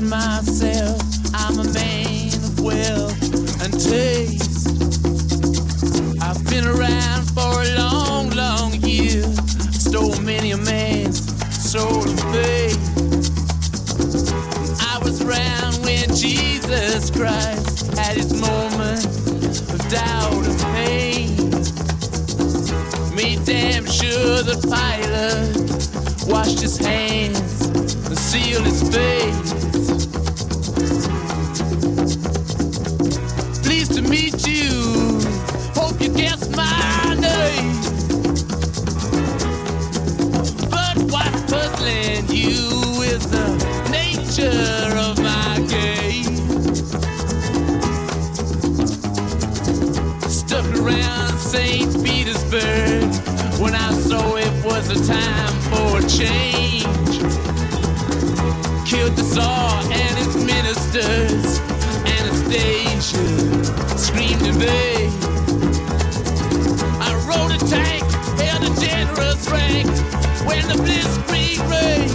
myself, I'm a man of wealth and taste. I've been around for a long, long year. Stole many a man's soul of faith. I was around when Jesus Christ had his moment of doubt and pain. Made damn sure the pilot washed his hands and sealed his face. Pleased to meet you, hope you guessed my name. But what's puzzling you is the nature of my game. Stuck around St. Petersburg when I saw it was a time for a change. Killed the Tsar and his ministers. Anastasia screamed in vain. I rode a tank, held a generous rank when the blitzkrieg raged.